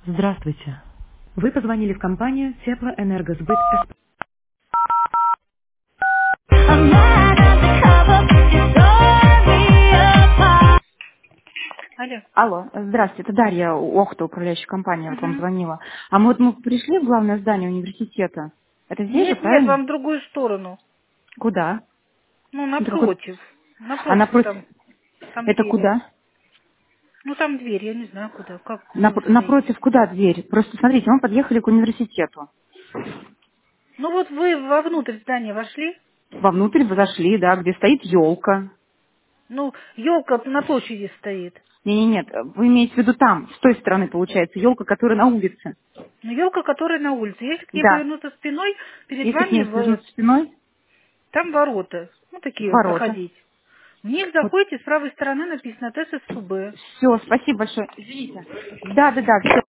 Здравствуйте. Вы позвонили в компанию Теплоэнергосбыт СП. Алло. Алло, здравствуйте, это Дарья Охта, управляющая компания, вот вам Мгм. звонила. А мы пришли в главное здание университета. Это здесь же, Нет, нет, правильно? вам в другую сторону. Куда? Ну, Другой- напротив. А Напротив напротив? там Это двери. куда? Ну, там дверь, я не знаю куда, как, где вы стоите. Напротив куда дверь? Просто смотрите, мы подъехали к университету. Ну, вот вы вовнутрь здания вошли. Вовнутрь вы зашли, да, где стоит елка. Ну, елка на площади стоит. Нет, вы имеете в виду там, с той стороны, получается, елка, которая на улице. Ну, елка, которая на улице. Если к ней Да. повернуться спиной, перед Если к вами ней свернуться спиной, там ворота. Ну, такие ворота. проходить. В них Вот. заходите, с правой стороны написано ТССУБ. Все, спасибо большое. Извините. Да, все.